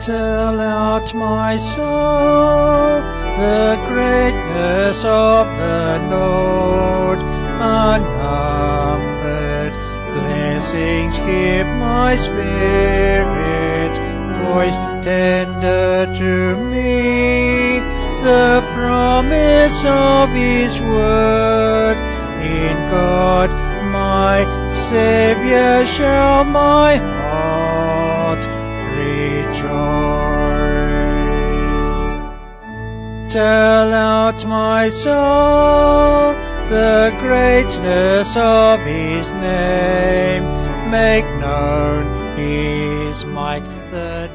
Tell out, my soul, the greatness of the Lord. Unnumbered blessings give my spirit voice tender to me. The promise of His word, in God my Saviour shall my heart rejoice. Tell out, my soul, the greatness of His name. Make known His might, the